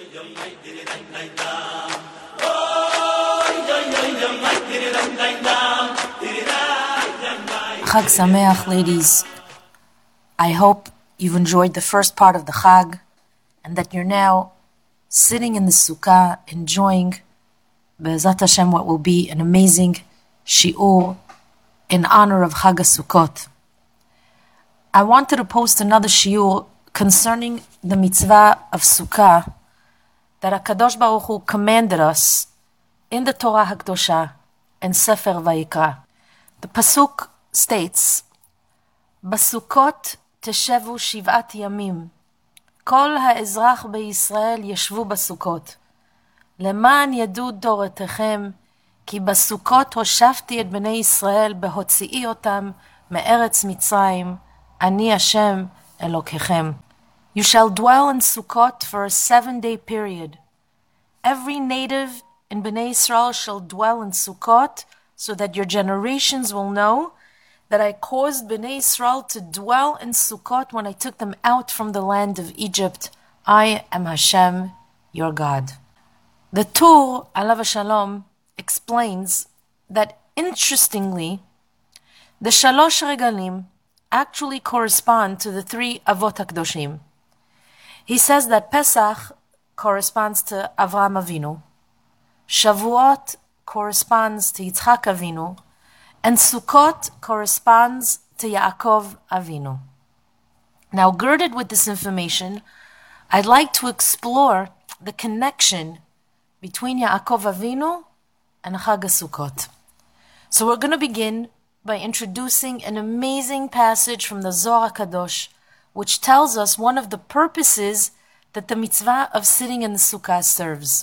Chag Sameach, ladies. I hope you've enjoyed the first part of the Chag and that you're now sitting in the Sukkah enjoying Be'ezat Hashem what will be an amazing shiur in honor of Chag HaSukkot. I wanted to post another shiur concerning the mitzvah of Sukkah that HaKadosh Baruch Hu commanded us in the Torah HaKdosha and Sefer Vayikra. The pasuk states, "Basukot teshevu shiv'at yamim, kol ha'ezrach beYisrael yeshvu basukot, leman yadu doretechem, ki basukot hoshafti et bnei Yisrael behotzi'i otam me'eretz Mitzrayim, ani Hashem Elokechem." You shall dwell in Sukkot for a 7-day period. Every native in Bnei Yisrael shall dwell in Sukkot, so that your generations will know that I caused Bnei Yisrael to dwell in Sukkot when I took them out from the land of Egypt. I am Hashem, your God. The Tur, Alav Shalom, explains that interestingly, the Shalosh Regalim actually correspond to the 3 Avot HaKdoshim. He says that Pesach corresponds to Avraham Avinu, Shavuot corresponds to Yitzchak Avinu, and Sukkot corresponds to Yaakov Avinu. Now, girded with this information, I'd like to explore the connection between Yaakov Avinu and Chag HaSukkot. So we're going to begin by introducing an amazing passage from the Zohar HaKadosh, which tells us one of the purposes that the mitzvah of sitting in the sukkah serves.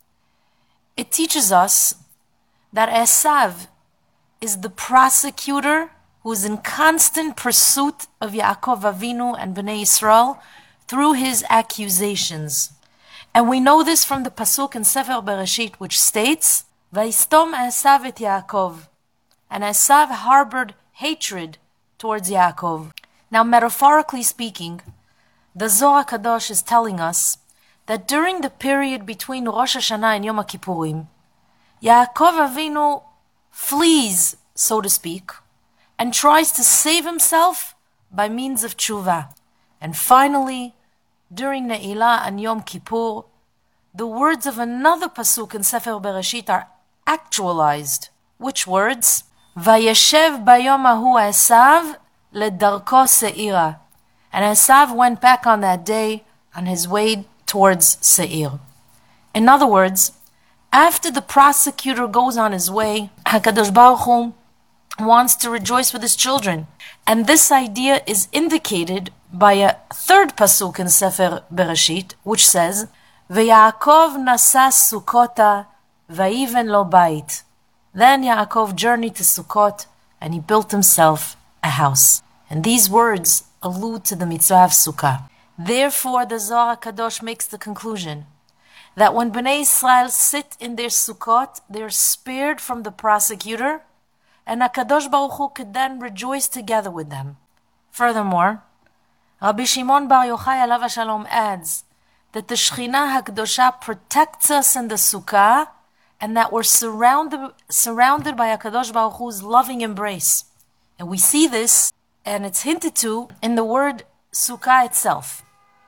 It teaches us that Esav is the prosecutor who is in constant pursuit of Yaakov Avinu and Bnei Yisrael through his accusations. And we know this from the pasuk in Sefer Bereshit, which states, "Vayistom Esav et Yaakov," and Esav harbored hatred towards Yaakov. Now, metaphorically speaking, the Zohar Kadosh is telling us that during the period between Rosh Hashanah and Yom Kippurim, Yaakov Avinu flees, so to speak, and tries to save himself by means of tshuva. And finally, during Ne'ilah and Yom Kippur, the words of another pasuk in Sefer Bereshit are actualized. Which words? "Vayeshev bayom ahu Esav ledarko se'ira." And Esav went back on that day on his way towards Seir. In other words, after the prosecutor goes on his way, HaKadosh Baruch Hu wants to rejoice with his children. And this idea is indicated by a third pasuk in Sefer Bereshit, which says, "V'Yaakov nasa Sukkota va'yiven lo bait." Then Yaakov journeyed to Sukkot and he built himself a house. And these words allude to the mitzvah of Sukkah. Therefore, the Zohar Kadosh makes the conclusion that when Bnei Yisrael sit in their Sukkot, they are spared from the prosecutor, and HaKadosh Baruch Hu could then rejoice together with them. Furthermore, Rabbi Shimon Bar Yochai Alav Shalom adds that the Shekhinah HaKdosha protects us in the Sukkah, and that we're surrounded by HaKadosh Baruch Hu's loving embrace. And we see this, and it's hinted to in the word Sukkah itself.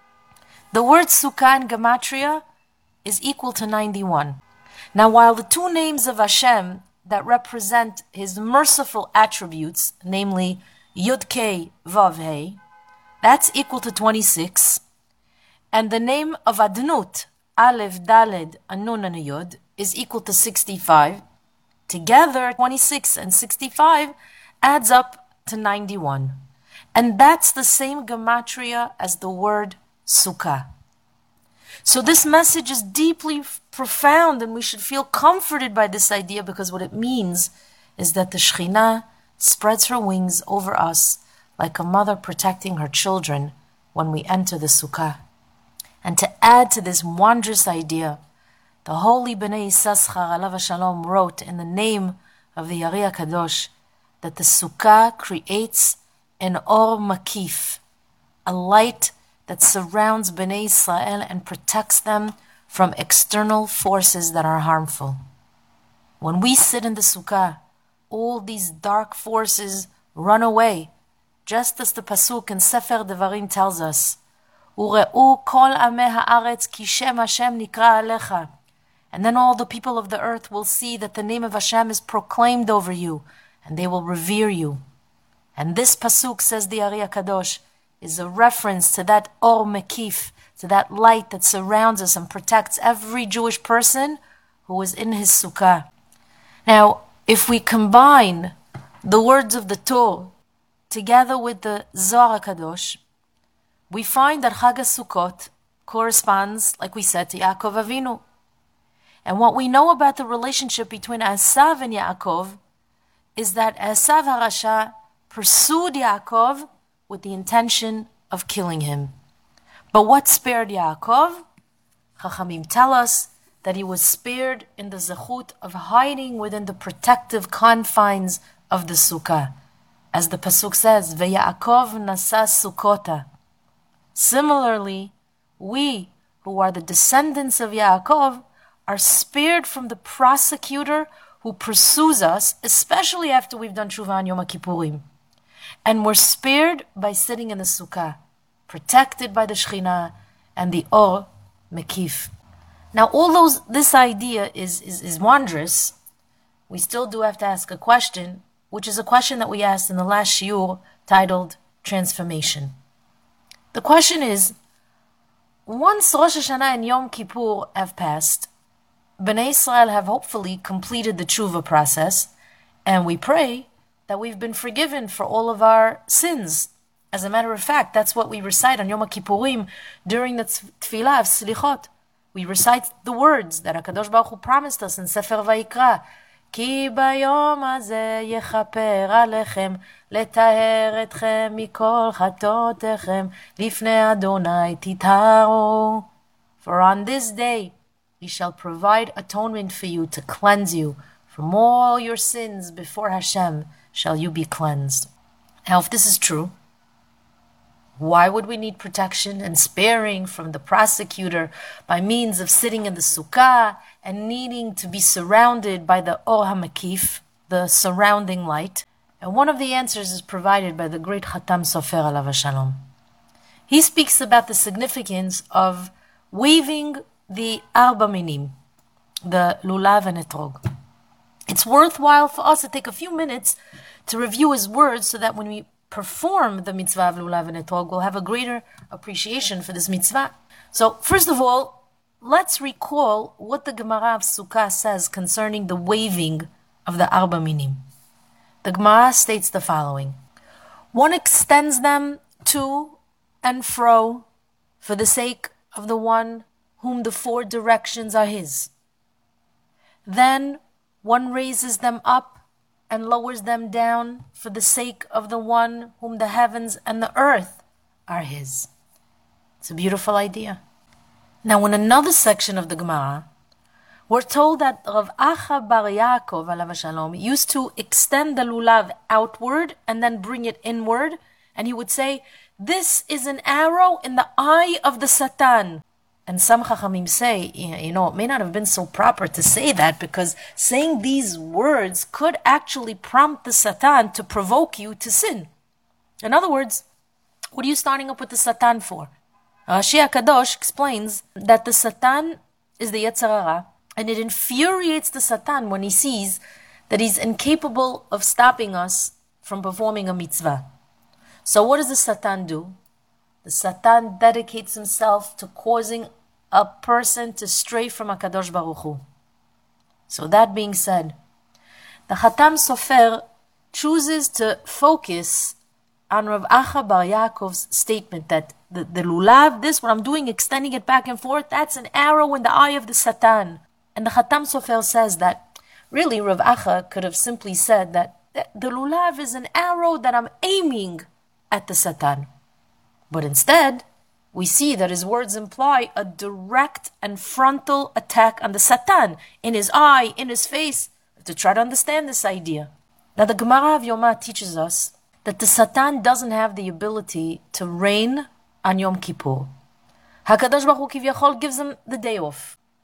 The word Sukkah in Gematria is equal to 91. Now, while the 2 names of Hashem that represent his merciful attributes, namely Yud-Kei, Vav-Hei, that's equal to 26, and the name of Adnut, Aleph, Daled, Anun, and Yud, is equal to 65, together 26 and 65 adds up to 91. And that's the same gematria as the word Sukkah. So this message is deeply profound, and we should feel comforted by this idea, because what it means is that the Shekhinah spreads her wings over us like a mother protecting her children when we enter the Sukkah. And to add to this wondrous idea, the holy Bnei Yissaschar Alav Shalom wrote in the name of the Ari HaKadosh that the Sukkah creates an Or Makif, a light that surrounds Bnei Israel and protects them from external forces that are harmful. When we sit in the sukkah, all these dark forces run away, just as the pasuk in Sefer Devarim tells us, "Ure'u kol amei haaretz ki shem Hashem nikra alecha." And then all the people of the earth will see that the name of Hashem is proclaimed over you, and they will revere you. And this pasuk, says the Ari HaKadosh, is a reference to that Or Mekif, to that light that surrounds us and protects every Jewish person who is in his sukkah. Now, if we combine the words of the Torah together with the Zohar HaKadosh, we find that Chag HaSukkot corresponds, like we said, to Yaakov Avinu. And what we know about the relationship between Esav and Yaakov is that Esav HaRasha pursued Yaakov with the intention of killing him. But what spared Yaakov? Chachamim tell us that he was spared in the zechut of hiding within the protective confines of the sukkah. As the pasuk says, Ve'Yaakov nasa sukkota. Similarly, we, who are the descendants of Yaakov, are spared from the prosecutor who pursues us, especially after we've done Tshuva on Yom Kippurim. And we're spared by sitting in the sukkah, protected by the Shekhinah and the Or Mekif. Now, this idea is wondrous. We still do have to ask a question, which is a question that we asked in the last shiur titled Transformation. The question is, once Rosh Hashanah and Yom Kippur have passed, Bnei Israel have hopefully completed the tshuva process, and we pray that we've been forgiven for all of our sins. As a matter of fact, that's what we recite on Yom Kippurim during the tefillah of Slichot. We recite the words that HaKadosh Baruch Hu promised us in Sefer Vayikra. Ki bayom hazeh yechaper alechem, letaher etchem mikol chatotechem, lifnei Adonai titaru. For on this day He shall provide atonement for you to cleanse you. From all your sins before Hashem shall you be cleansed. Now, if this is true, why would we need protection and sparing from the prosecutor by means of sitting in the sukkah and needing to be surrounded by the Or HaMekif, the surrounding light? And one of the answers is provided by the great Chatam Sofer alav hashalom. He speaks about the significance of waving the Arba Minim, the Lulav and Etrog. It's worthwhile for us to take a few minutes to review his words so that when we perform the mitzvah of Lulav and Etrog, we'll have a greater appreciation for this mitzvah. So, first of all, let's recall what the Gemara of Sukkah says concerning the waving of the Arba Minim. The Gemara states the following: one extends them to and fro for the sake of the one whom the four directions are his. Then one raises them up and lowers them down for the sake of the one whom the heavens and the earth are his. It's a beautiful idea. Now, in another section of the Gemara, we're told that Rav Acha bar Yaakov alav hashalom used to extend the lulav outward and then bring it inward, and he would say, "This is an arrow in the eye of the Satan." And some Chachamim say, it may not have been so proper to say that, because saying these words could actually prompt the Satan to provoke you to sin. In other words, what are you starting up with the Satan for? Rashi HaKadosh explains that the Satan is the Yetzer Hara, and it infuriates the Satan when he sees that he's incapable of stopping us from performing a mitzvah. So what does the Satan do? The Satan dedicates himself to causing a person to stray from HaKadosh Baruch Hu. So that being said, the Chatam Sofer chooses to focus on Rav Acha bar Yaakov's statement that the lulav, this, what I'm doing, extending it back and forth, that's an arrow in the eye of the Satan. And the Chatam Sofer says that really Rav Acha could have simply said that the lulav is an arrow that I'm aiming at the Satan. But instead, we see that his words imply a direct and frontal attack on the Satan, in his eye, in his face, to try to understand this idea. Now the Gemara of Yomah teaches us that the Satan doesn't have the ability to reign on Yom Kippur. HaKadosh Baruch Hu Kivyachol gives him the day off.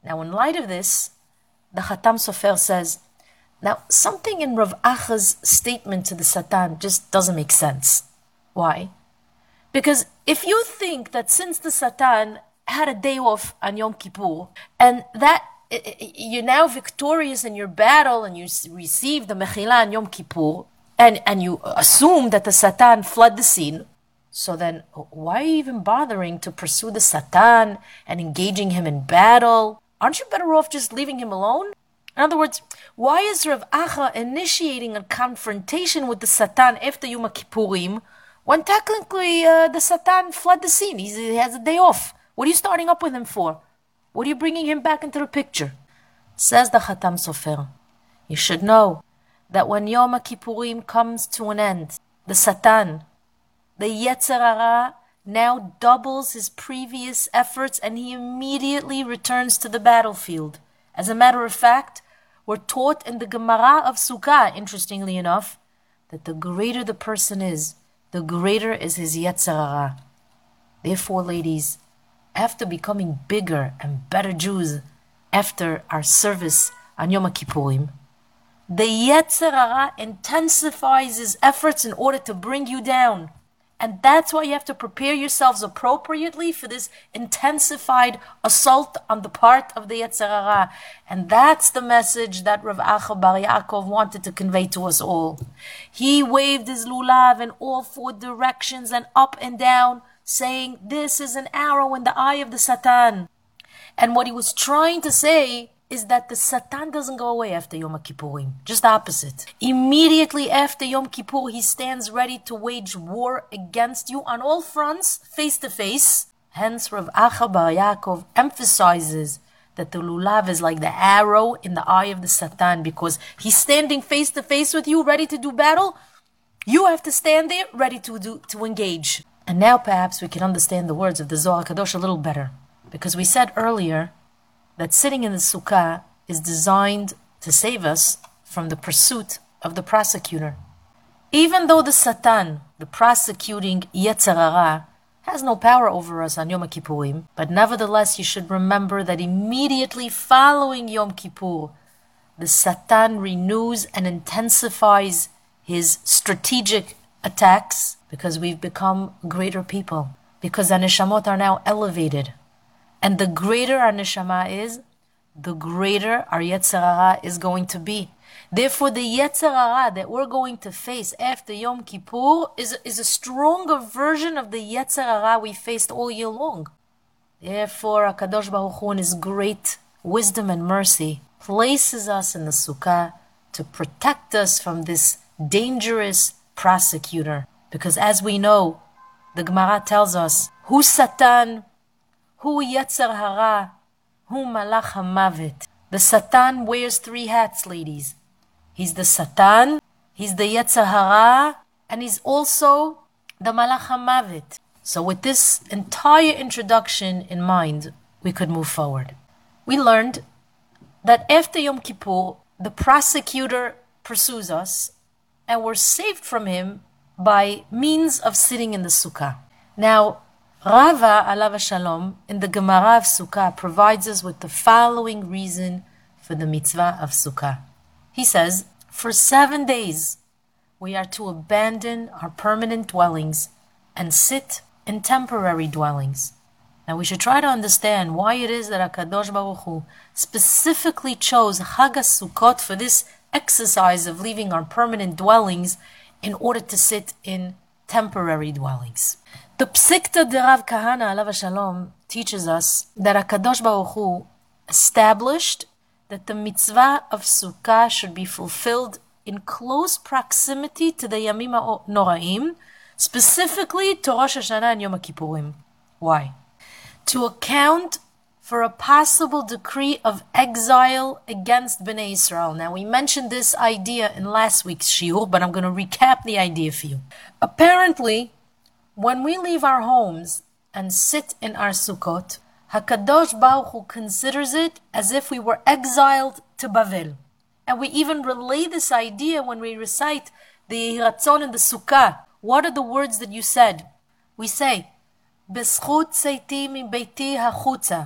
Now, in light of this, the Khatam Sofer says, now, something in Rav Acha's statement to the Satan just doesn't make sense. Why? Because if you think that since the Satan had a day off on Yom Kippur, and that you're now victorious in your battle, and you receive the Mechila on Yom Kippur, and you assume that the Satan fled the scene, so then why are you even bothering to pursue the Satan and engaging him in battle? Aren't you better off just leaving him alone? In other words, why is Rav Acha initiating a confrontation with the Satan after Yom Kippurim when technically the Satan fled the scene? He has a day off. What are you starting up with him for? What are you bringing him back into the picture? Says the Khatam Sofer, you should know that when Yom Kippurim comes to an end, the Satan, the Yetzer Hara, now doubles his previous efforts and he immediately returns to the battlefield. As a matter of fact, we're taught in the Gemara of Sukkah, interestingly enough, that the greater the person is, the greater is his Yetzer Hara. Therefore, ladies, after becoming bigger and better Jews after our service on Yom Kippurim, the Yetzer Hara intensifies his efforts in order to bring you down. And that's why you have to prepare yourselves appropriately for this intensified assault on the part of the Yetzer Hara. And that's the message that Rav Acha Bar Yaakov wanted to convey to us all. He waved his lulav in all four directions and up and down, saying, this is an arrow in the eye of the Satan. And what he was trying to say is that the Satan doesn't go away after Yom Kippurim. Just the opposite. Immediately after Yom Kippur, he stands ready to wage war against you on all fronts, face to face. Hence, Rav Acha Bar Yaakov emphasizes that the lulav is like the arrow in the eye of the Satan, because he's standing face to face with you, ready to do battle. You have to stand there, ready to engage. And now perhaps we can understand the words of the Zohar Kadosh a little better. Because we said earlier that sitting in the sukkah is designed to save us from the pursuit of the prosecutor. Even though the Satan, the prosecuting Yetzer Hara, has no power over us on Yom Kippurim, but nevertheless you should remember that immediately following Yom Kippur, the Satan renews and intensifies his strategic attacks, because we've become greater people, because our neshamot are now elevated. And the greater our neshama is, the greater our Yetzer Hara is going to be. Therefore, the Yetzer Hara that we're going to face after Yom Kippur is a stronger version of the Yetzer Hara we faced all year long. Therefore, HaKadosh Baruch Hu, in His great wisdom and mercy, places us in the Sukkah to protect us from this dangerous prosecutor. Because as we know, the Gemara tells us, Hu Satan, Hu Yetzer Hara, Hu Malach HaMavet. The Satan wears three hats, ladies. He's the Satan, he's the Yetzer Hara, and he's also the Malach HaMavet. So with this entire introduction in mind, we could move forward. We learned that after Yom Kippur, the prosecutor pursues us, and we're saved from him by means of sitting in the Sukkah. Now, Rava Alav Shalom in the Gemara of Sukkah provides us with the following reason for the mitzvah of Sukkah. He says, for 7 days we are to abandon our permanent dwellings and sit in temporary dwellings. Now we should try to understand why it is that HaKadosh Baruch Hu specifically chose Chag HaSukkot for this exercise of leaving our permanent dwellings in order to sit in temporary dwellings. The Psikta de Rav Kahana Alav Shalom teaches us that HaKadosh Baruch Hu established that the mitzvah of Sukkah should be fulfilled in close proximity to the Yamim Noraim, specifically to Rosh Hashanah and Yom Kippurim. Why? To account for a possible decree of exile against Bnei Israel. Now, we mentioned this idea in last week's shiur, but I'm going to recap the idea for you. Apparently, when we leave our homes and sit in our sukkot, HaKadosh Baruch Hu considers it as if we were exiled to Bavel. And we even relay this idea when we recite the Yehi Ratzon in the Sukkah. What are the words that you said? We say, B'schut tzeiti mi beiti hachutza,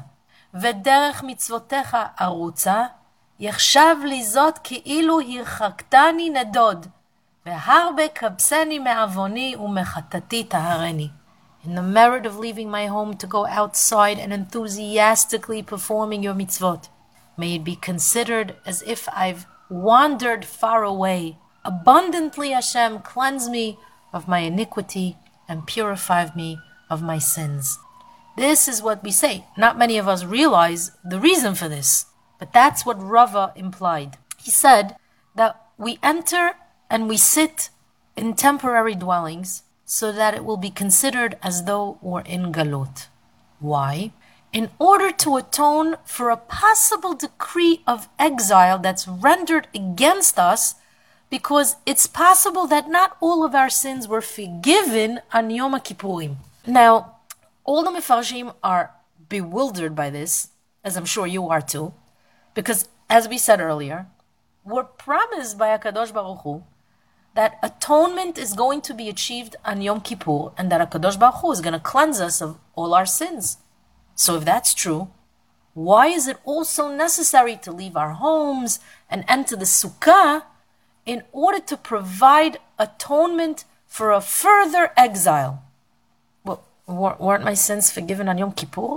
ודרך מצוותיך ארוצה, יחשב לי זאת כאילו הרחקתני נדוד, והרבה כבסני מעווני ומחטאתי טהרני. In the merit of leaving my home to go outside and enthusiastically performing your mitzvot, may it be considered as if I've wandered far away. Abundantly, Hashem, cleanse me of my iniquity and purify me of my sins. This is what we say. Not many of us realize the reason for this, but that's what Rava implied. He said that we enter and we sit in temporary dwellings so that it will be considered as though we're in Galut. Why? In order to atone for a possible decree of exile that's rendered against us, because it's possible that not all of our sins were forgiven on Yom Kippurim. Now, all the Mefarshim are bewildered by this, as I'm sure you are too, because as we said earlier, we're promised by HaKadosh Baruch Hu that atonement is going to be achieved on Yom Kippur, and that HaKadosh Baruch Hu is going to cleanse us of all our sins. So if that's true, why is it also necessary to leave our homes and enter the Sukkah in order to provide atonement for a further exile? Well, weren't my sins forgiven on Yom Kippur?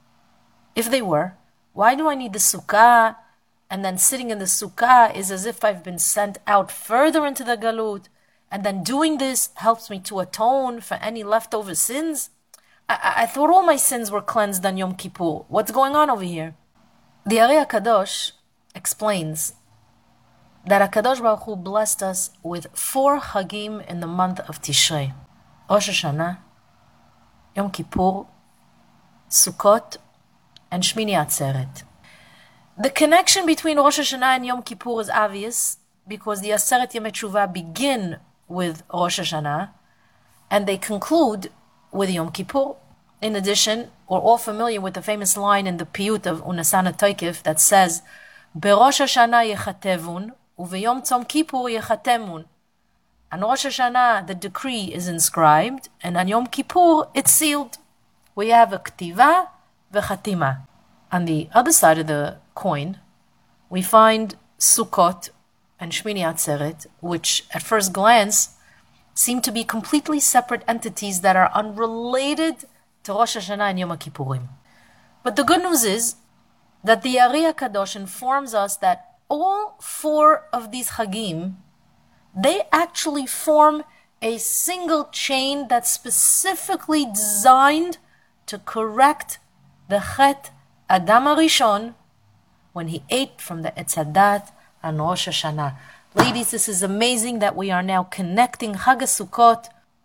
If they were, why do I need the Sukkah? And then sitting in the Sukkah is as if I've been sent out further into the Galut. And then doing this helps me to atone for any leftover sins? I thought all my sins were cleansed on Yom Kippur. What's going on over here? The Ari HaKadosh explains that HaKadosh Baruch Hu blessed us with 4 Chagim in the month of Tishrei. Rosh Hashanah, Yom Kippur, Sukkot, and Shmini Atzeret. The connection between Rosh Hashanah and Yom Kippur is obvious because the Aseret Yemei Teshuvah begin with Rosh Hashanah and they conclude with Yom Kippur. In addition, we're all familiar with the famous line in the Piyut of Unasana Toikif that says, "Berosh Hashanah yechatevun, uveyom Tzom Kippur yechatemun." On Rosh Hashanah, the decree is inscribed, and on Yom Kippur, it's sealed. We have a ktiva v'chatima. On the other side of the coin, we find Sukkot and Shmini Atzeret, which at first glance seem to be completely separate entities that are unrelated to Rosh Hashanah and Yom Kippurim. But the good news is that the Ari HaKadosh informs us that all 4 of these Chagim, they actually form a single chain that's specifically designed to correct the Chet Adam HaRishon when he ate from the Etz Hadat on Rosh Hashanah. Ladies, this is amazing that we are now connecting Chag HaSukkot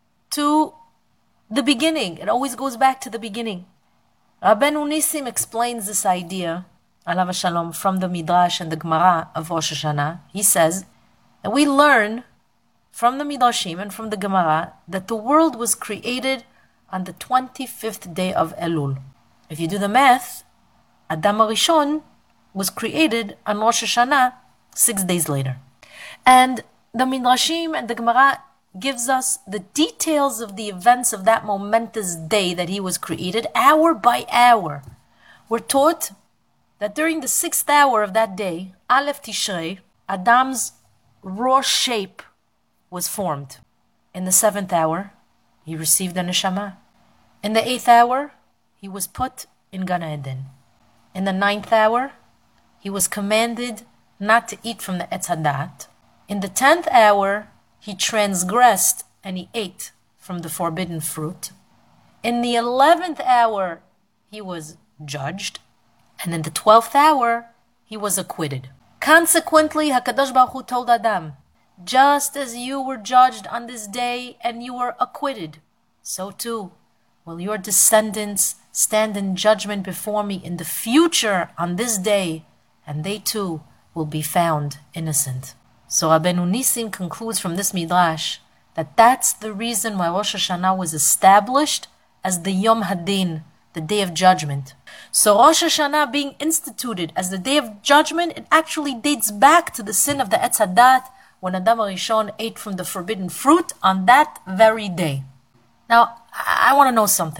to the beginning. It always goes back to the beginning. Rabbeinu Nissim explains this idea, alav shalom, from the Midrash and the Gemara of Rosh Hashanah. He says that we learn from the Midrashim and from the Gemara that the world was created on the 25th day of Elul. If you do the math, Adam HaRishon was created on Rosh Hashanah 6 days later. And the Midrashim and the Gemara gives us the details of the events of that momentous day that he was created, hour by hour. We're taught that during the 6th hour of that day, Aleph Tishrei, Adam's raw shape was formed. In the 7th hour, he received a neshama. In the 8th hour, he was put in Gan Eden. In the 9th hour, he was commanded not to eat from the Etz Hadat. In the 10th hour, he transgressed and he ate from the forbidden fruit. In the 11th hour, he was judged. And in the 12th hour, he was acquitted. Consequently, HaKadosh Baruch Hu told Adam, just as you were judged on this day and you were acquitted, so too will your descendants stand in judgment before me in the future on this day, and they too will be found innocent. So Rabbeinu Nissim concludes from this Midrash that that's the reason why Rosh Hashanah was established as the Yom Hadin, the Day of Judgment. So Rosh Hashanah being instituted as the Day of Judgment, it actually dates back to the sin of the Etz Hadat when Adam HaRishon ate from the forbidden fruit on that very day. Now, I want to know something.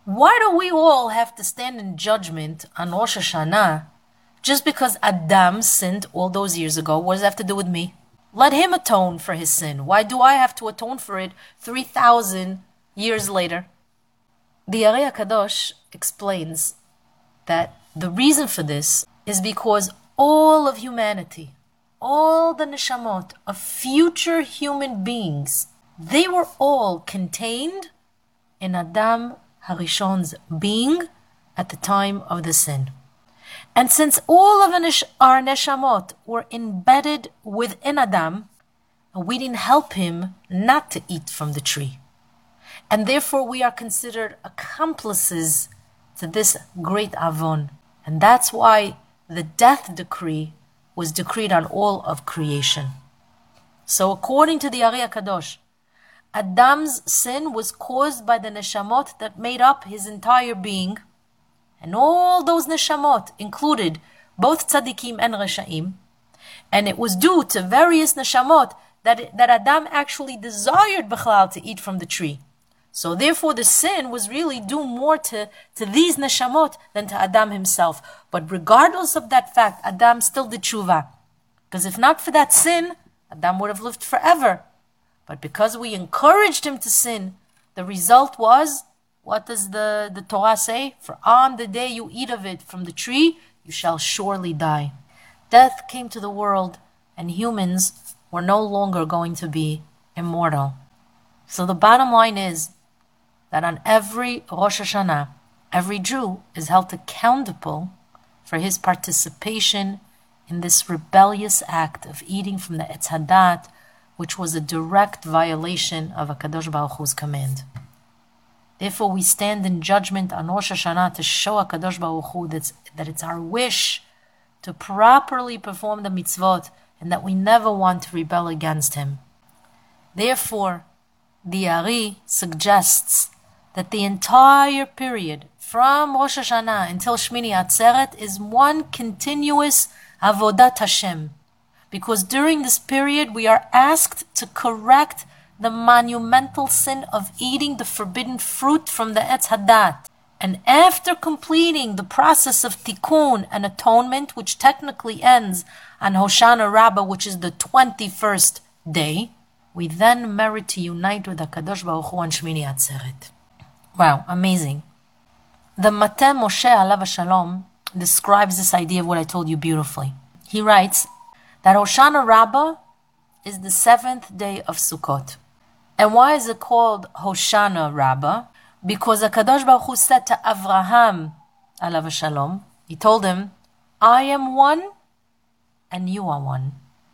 Why do we all have to stand in judgment on Rosh Hashanah just because Adam sinned all those years ago? What does that have to do with me? Let him atone for his sin. Why do I have to atone for it 3,000 years later? The Ari HaKadosh explains that the reason for this is because all of humanity, all the neshamot of future human beings, they were all contained in Adam Harishon's being at the time of the sin. And since all of our neshamot were embedded within Adam, we didn't help him not to eat from the tree. And therefore we are considered accomplices to this great avon. And that's why the death decree was decreed on all of creation. So according to the Ari HaKadosh, Adam's sin was caused by the neshamot that made up his entire being. And all those neshamot included both tzaddikim and reshaim. And it was due to various neshamot that Adam actually desired Bechlal to eat from the tree. So therefore the sin was really due more to these neshamot than to Adam himself. But regardless of that fact, Adam still did tshuva. Because if not for that sin, Adam would have lived forever. But because we encouraged him to sin, the result was, what does the Torah say? For on the day you eat of it from the tree, you shall surely die. Death came to the world, and humans were no longer going to be immortal. So the bottom line is that on every Rosh Hashanah, every Jew is held accountable for his participation in this rebellious act of eating from the Etz Hadat, which was a direct violation of HaKadosh Baruch Hu's command. Therefore, we stand in judgment on Rosh Hashanah to show HaKadosh Baruch Hu that it's our wish to properly perform the mitzvot and that we never want to rebel against him. Therefore, the Ari suggests that the entire period from Rosh Hashanah until Shmini Atzeret is one continuous Avodat Hashem. Because during this period, we are asked to correct the monumental sin of eating the forbidden fruit from the Etz Hadat. And after completing the process of tikkun and atonement, which technically ends on Hoshana Rabbah, which is the 21st day, we then merit to unite with HaKadosh Baruch Hu on Shmini Atzeret. Wow, amazing. The Mateh Moshe Alav Shalom describes this idea of what I told you beautifully. He writes that Hoshana Rabbah is the 7th day of Sukkot. And why is it called Hoshana Rabbah? Because HaKadosh Baruch Hu said to Avraham Alav Shalom, he told him, I am one and you are one.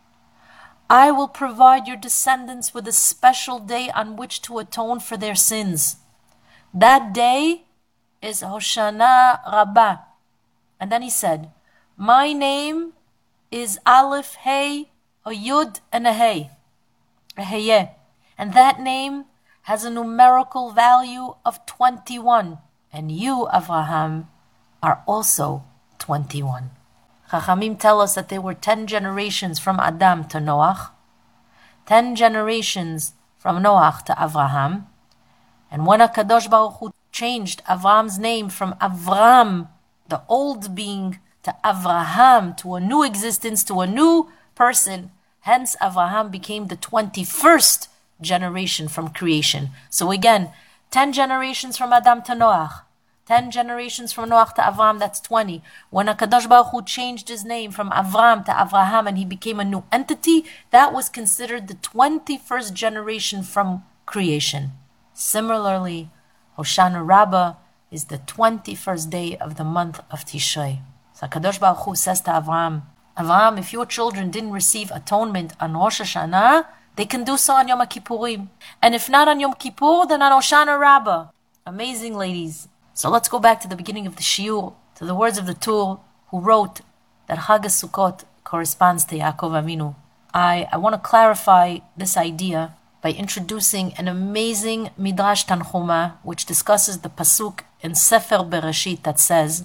I will provide your descendants with a special day on which to atone for their sins. That day is Hoshana Rabbah. And then he said, my name is Aleph, Hey, a Yud, and a Hey, a Heyeh. And that name has a numerical value of 21. And you, Avraham, are also 21. Chachamim tell us that there were 10 generations from Adam to Noach, 10 generations from Noach to Avraham. And when HaKadosh Baruch Hu changed Avraham's name from Avram, the old being, to Avraham, to a new existence, to a new person, hence Avraham became the 21st generation from creation. So again, 10 generations from Adam to Noach, 10 generations from Noach to Avram, that's 20. When HaKadosh Baruch Hu changed his name from Avram to Avraham and he became a new entity, that was considered the 21st generation from creation. Similarly, Hoshana Rabbah is the 21st day of the month of Tishrei. So HaKadosh Baruch Hu says to Avraham, Avraham, if your children didn't receive atonement on Rosh Hashanah, they can do so on Yom Kippurim. And if not on Yom Kippur, then on Hoshana Rabbah. Amazing, ladies. So let's go back to the beginning of the Shiur, to the words of the Tur, who wrote that Chag Sukkot corresponds to Yaakov Avinu. I want to clarify this idea by introducing an amazing Midrash Tanchuma, which discusses the pasuk in Sefer Bereshit that says,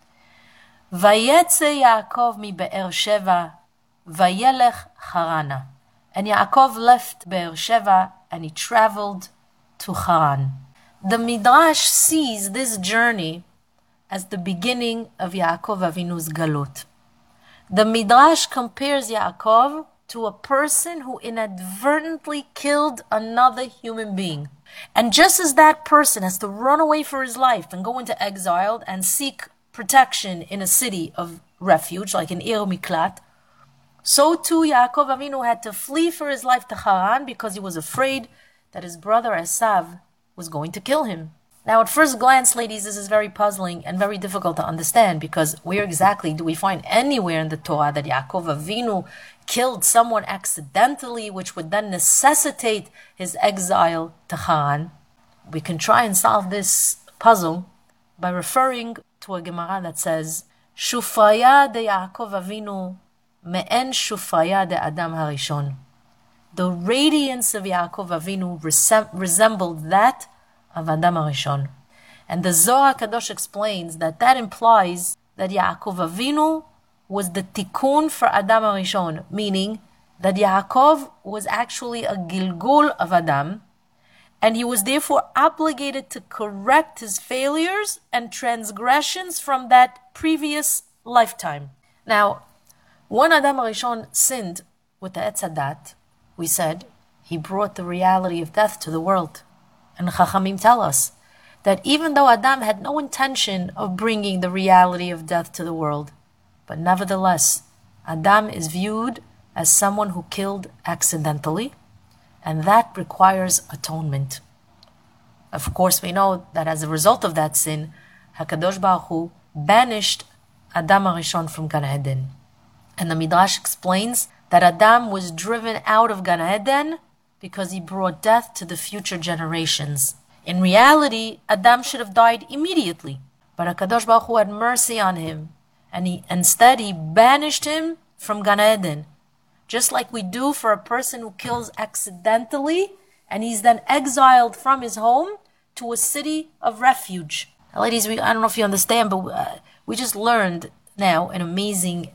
Vayetze Yaakov mi Be'er Sheva, Vayelech Harana. And Yaakov left Be'er Sheva and he traveled to Haran. The Midrash sees this journey as the beginning of Yaakov Avinu's Galut. The Midrash compares Yaakov to a person who inadvertently killed another human being. And just as that person has to run away for his life and go into exile and seek protection in a city of refuge, like in Ir Miklat, so too Yaakov Avinu had to flee for his life to Haran because he was afraid that his brother Esav was going to kill him. Now, at first glance, ladies, this is very puzzling and very difficult to understand, because where exactly do we find anywhere in the Torah that Yaakov Avinu killed someone accidentally, which would then necessitate his exile to Haran? We can try and solve this puzzle by referring to a Gemara that says, Shufaya de Yaakov Avinu me'en shufaya de Adam Harishon. The radiance of Yaakov Avinu resembled that of Adam Harishon. And the Zohar Kadosh explains that that implies that Yaakov Avinu was the tikkun for Adam Harishon, meaning that Yaakov was actually a gilgul of Adam, and he was therefore obligated to correct his failures and transgressions from that previous lifetime. Now, when Adam Harishon sinned with the Etz Hadat, we said he brought the reality of death to the world. And Chachamim tell us that even though Adam had no intention of bringing the reality of death to the world, but nevertheless, Adam is viewed as someone who killed accidentally, and that requires atonement. Of course, we know that as a result of that sin, HaKadosh Baruch Hu banished Adam Harishon from Gan Eden. And the Midrash explains that Adam was driven out of Gan Eden because he brought death to the future generations. In reality, Adam should have died immediately, but HaKadosh Baruch Hu had mercy on him, and instead he banished him from Gan Eden, just like we do for a person who kills accidentally, and he's then exiled from his home to a city of refuge. Now, ladies, I don't know if you understand, but we just learned now an amazing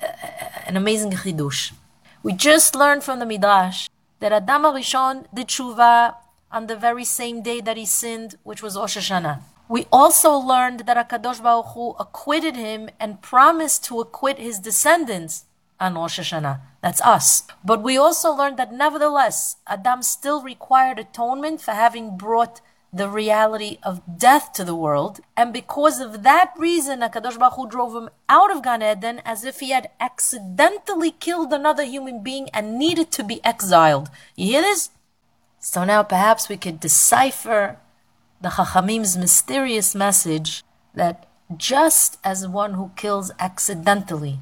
chidush. We just learned from the Midrash that Adam Harishon did tshuva on the very same day that he sinned, which was Rosh Hashanah. We also learned that HaKadosh Baruch Hu acquitted him and promised to acquit his descendants on Rosh Hashanah. That's us. But we also learned that nevertheless, Adam still required atonement for having brought the reality of death to the world. And because of that reason, HaKadosh Baruch Hu drove him out of Gan Eden as if he had accidentally killed another human being and needed to be exiled. You hear this? So now perhaps we could decipher the Chachamim's mysterious message that just as one who kills accidentally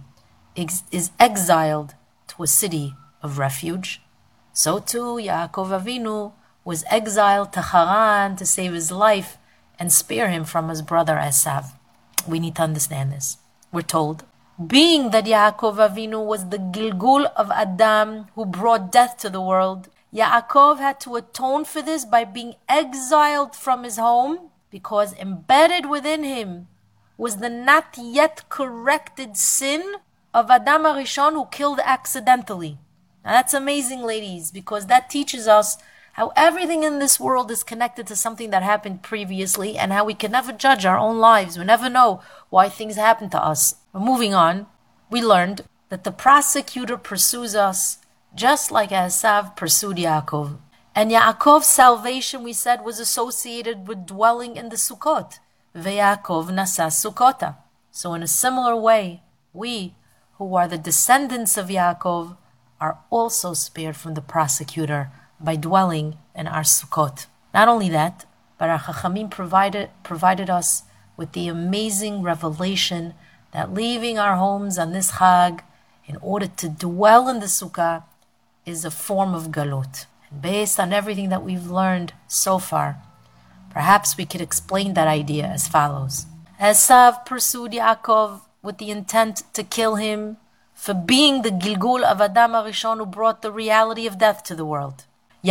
is exiled to a city of refuge, so too Yaakov Avinu was exiled to Haran to save his life and spare him from his brother Esav. We need to understand this. We're told, being that Yaakov Avinu was the Gilgul of Adam who brought death to the world, Yaakov had to atone for this by being exiled from his home, because embedded within him was the not yet corrected sin of Adam Harishon who killed accidentally. Now that's amazing, ladies, because that teaches us how everything in this world is connected to something that happened previously, and how we can never judge our own lives. We never know why things happen to us. But moving on, we learned that the prosecutor pursues us just like Esav pursued Yaakov. And Yaakov's salvation, we said, was associated with dwelling in the Sukkot. Ve'Yaakov nasa Sukkota. So in a similar way, we, who are the descendants of Yaakov, are also spared from the prosecutor by dwelling in our Sukkot. Not only that, but our Chachamim provided us with the amazing revelation that leaving our homes on this Chag in order to dwell in the Sukkah is a form of Galut. And based on everything that we've learned so far, perhaps we could explain that idea as follows. Esav pursued Yaakov with the intent to kill him for being the Gilgul of Adam Harishon who brought the reality of death to the world.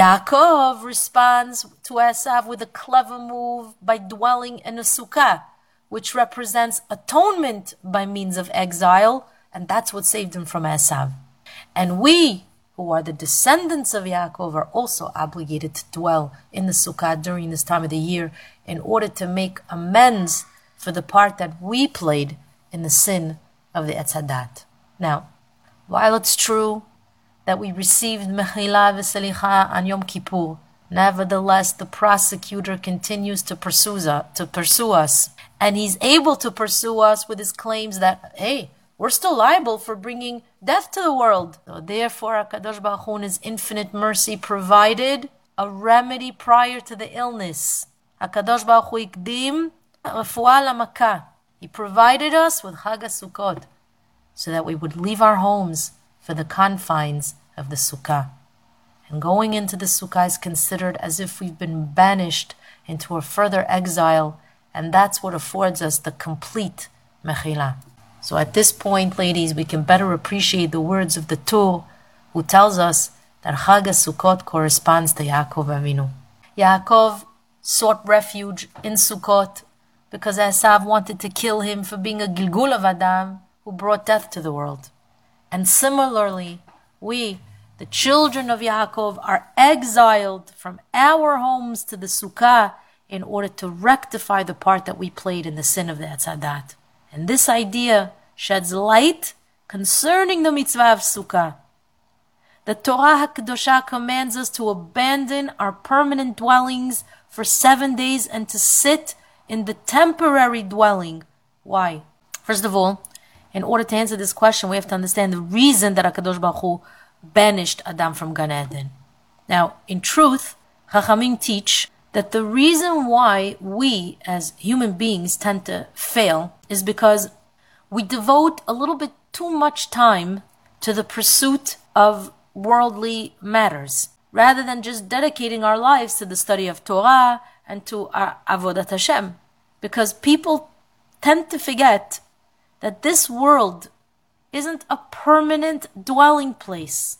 Yaakov responds to Esav with a clever move by dwelling in a sukkah, which represents atonement by means of exile, and that's what saved him from Esav. And we, who are the descendants of Yaakov, are also obligated to dwell in the Sukkah during this time of the year in order to make amends for the part that we played in the sin of the Etz Hadat. Now, while it's true that we received Mechila v'Selicha on Yom Kippur, nevertheless, the prosecutor continues to pursue us, and he's able to pursue us with his claims that, hey, we're still liable for bringing death to the world. So therefore, HaKadosh Baruch Hu in His infinite mercy provided a remedy prior to the illness. HaKadosh Baruch Hu ikdim refuah lamakah. He provided us with Chag HaSukkot so that we would leave our homes for the confines of the Sukkah. And going into the Sukkah is considered as if we've been banished into a further exile, and that's what affords us the complete Mechila. So at this point, ladies, we can better appreciate the words of the Tur, who tells us that Chag HaSukkot corresponds to Yaakov Avinu. Yaakov sought refuge in Sukkot because Esav wanted to kill him for being a Gilgul of Adam who brought death to the world. And similarly, we, the children of Yaakov, are exiled from our homes to the Sukkah in order to rectify the part that we played in the sin of the Etz Hadat. And this idea sheds light concerning the mitzvah of Sukkah. The Torah HaKadoshah commands us to abandon our permanent dwellings for 7 days and to sit in the temporary dwelling. Why? First of all, in order to answer this question, we have to understand the reason that HaKadosh Baruch Hu banished Adam from Gan Eden. Now, in truth, Chachamim teach that the reason why we as human beings tend to fail is because we devote a little bit too much time to the pursuit of worldly matters, rather than just dedicating our lives to the study of Torah and to our Avodat Hashem. Because people tend to forget that this world isn't a permanent dwelling place.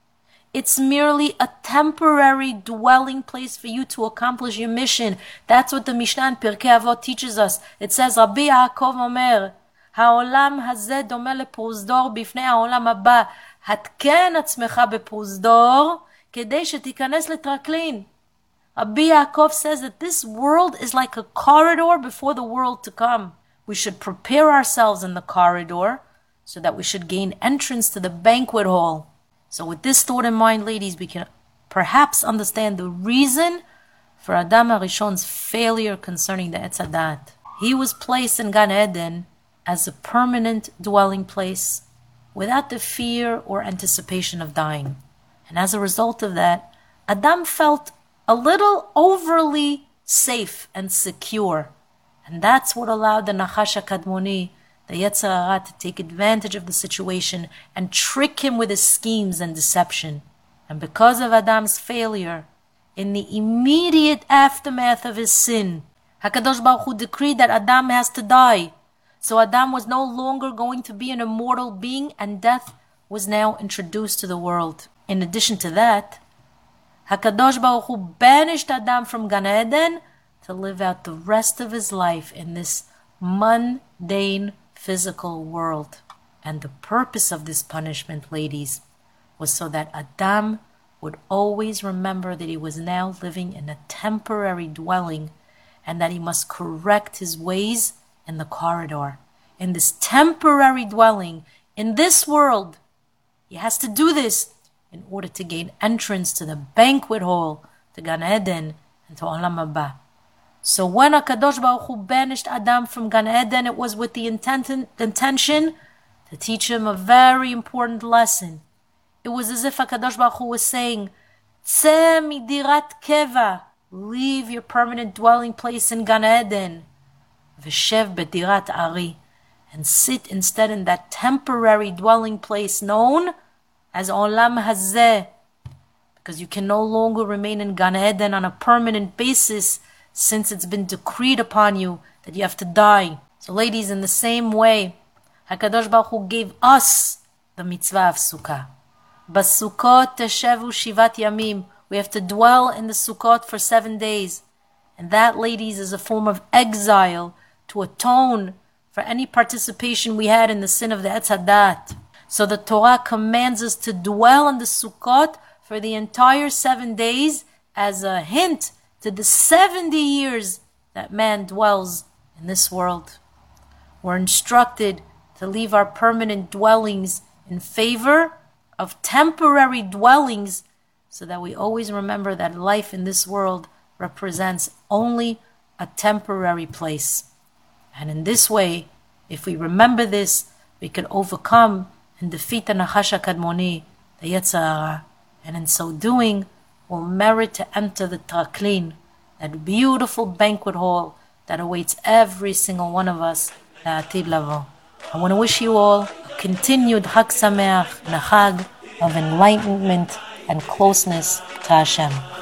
It's merely a temporary dwelling place for you to accomplish your mission. That's what the Mishnah in Pirkei Avot teaches us. It says, Rabbi Yaakov Omer, העולם הזה דומה לפרוזדור בפני העולם הבא. התקן עצמך בפרוזדור כדי שתיכנס לטרקלין. Rabbi Yaakov says that this world is like a corridor before the world to come. We should prepare ourselves in the corridor so that we should gain entrance to the banquet hall. So with this thought in mind, ladies, we can perhaps understand the reason for Adam HaRishon's failure concerning the Etz Hadat. He was placed in Gan Eden as a permanent dwelling place without the fear or anticipation of dying. And as a result of that, Adam felt a little overly safe and secure. And that's what allowed the Nachash HaKadmoni, the Yetzer Hara, to take advantage of the situation and trick him with his schemes and deception. And because of Adam's failure, in the immediate aftermath of his sin, HaKadosh Baruch Hu decreed that Adam has to die. So Adam was no longer going to be an immortal being, and death was now introduced to the world. In addition to that, HaKadosh Baruch Hu banished Adam from Gan Eden to live out the rest of his life in this mundane physical world. And the purpose of this punishment, ladies, was so that Adam would always remember that he was now living in a temporary dwelling and that he must correct his ways in the corridor. In this temporary dwelling, in this world, he has to do this in order to gain entrance to the banquet hall, to Gan Eden, and to Olam Haba. So when HaKadosh Baruch Hu banished Adam from Gan Eden, it was with the intention to teach him a very important lesson. It was as if HaKadosh Baruch Hu was saying, Tzeh midirat keva, leave your permanent dwelling place in Gan Eden, v'shev bedirat ari, and sit instead in that temporary dwelling place known as Olam Hazeh, because you can no longer remain in Gan Eden on a permanent basis, since it's been decreed upon you that you have to die. So ladies, in the same way, HaKadosh Baruch Hu gave us the mitzvah of Sukkah. Basukot teshevu shivat yamim. We have to dwell in the Sukkot for 7 days. And that, ladies, is a form of exile to atone for any participation we had in the sin of the Etz Hadat. So the Torah commands us to dwell in the Sukkot for the entire 7 days as a hint to the 70 years that man dwells in this world. We're instructed to leave our permanent dwellings in favor of temporary dwellings so that we always remember that life in this world represents only a temporary place. And in this way, if we remember this, we can overcome and defeat the Nachash HaKadmoni, the Yetzer Hara. And in so doing, we'll merit to enter the Traklin, that beautiful banquet hall that awaits every single one of us, La'atid Lavo. I want to wish you all a continued Chag Sameach and a Chag of enlightenment and closeness to Hashem.